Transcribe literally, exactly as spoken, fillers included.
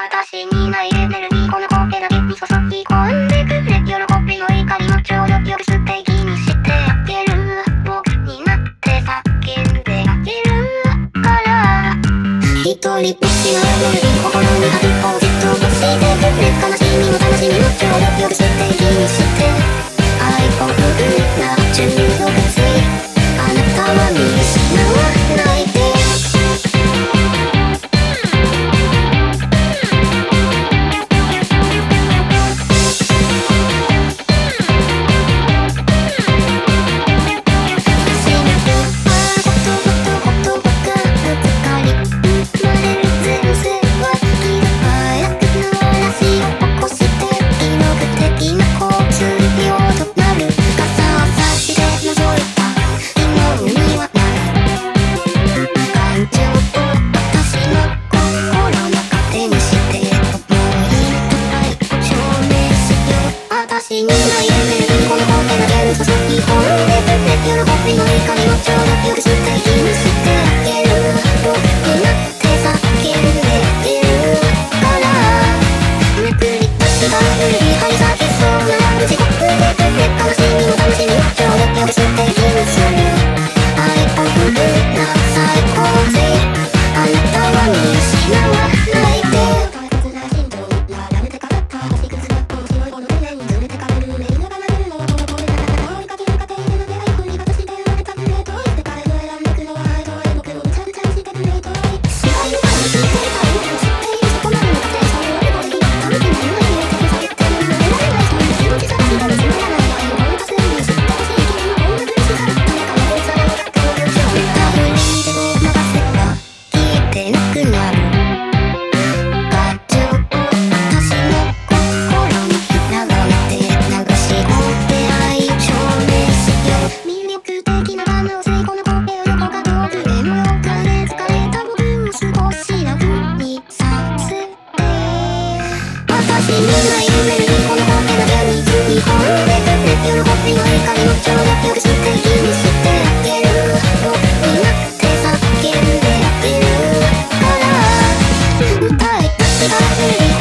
私にないエネルギーこのコッペだけに注ぎ込んでくれ。喜びの怒りの超力力素敵にしてあげる。僕になって叫んであげるから一人ぼっちのエネルギー心にあるポジットをしてくれ。悲しみも楽しみも超力力素敵にして愛をふうな中毒性あなたは見失わないで私にないエネルギーこのコッペだけに注ぎ込んでくれ。喜びの怒りの超力力素敵にしてあげる。僕になって叫んであげるからめくり出した振り張り裂けそうな無地獄でくれ。悲しみも楽しみも超力力素敵にする愛をふうな最高性あなたは見失わないで私にないエネルギーこのコッペだけにつぎ込んでくれ。喜びの怒りの超力力素敵にしてあげる。僕になって叫んであげるから歌い出したふり